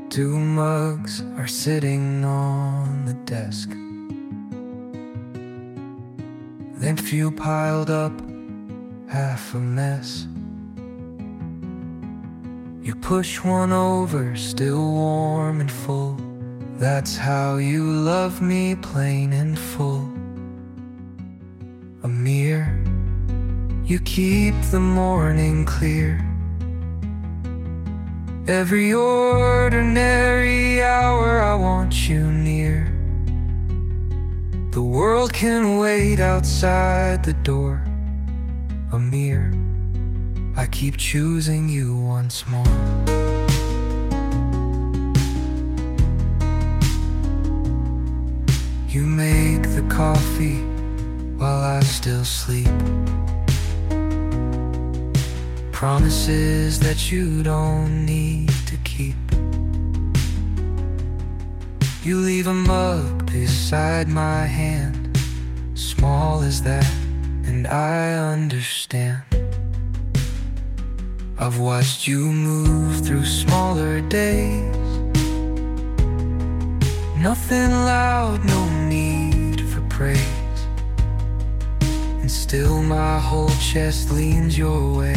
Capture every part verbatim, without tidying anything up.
Two mugs are sitting on the desk. Then few piled up, half a mess. You push one over, still warm and full. That's how you love me, plain and full. Amir, you keep the morning clear. Every ordinary hour I want you near. The world can wait outside the door. Amir, I keep choosing you once more. You make the coffee while I still sleep. Promises that you don't need to keep. You leave a mug beside my hand, small as that, and I understand. I've watched you move through smaller days. Nothing loud, no need for praise, and still my whole chest leans your way.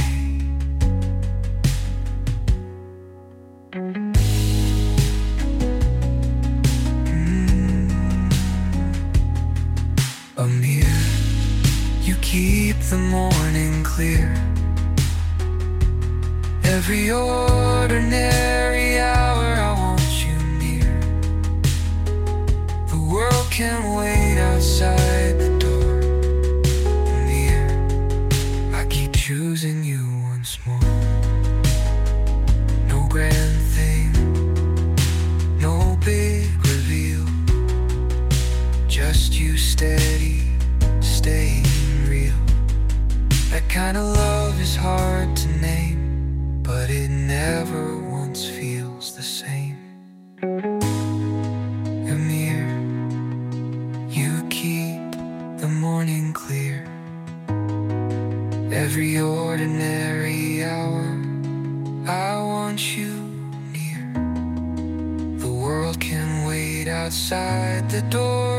Amir, you keep the morning clear. Every ordinary hour I want you near. The world can wait outside the door. Amir, I keep choosing you once more. No grand thing, no big reveal, just you steady, staying real. That kind of love is hard to name, but it never once feels the same. Amir, you keep the morning clear. Every ordinary hour I want you near. The world can wait outside the door.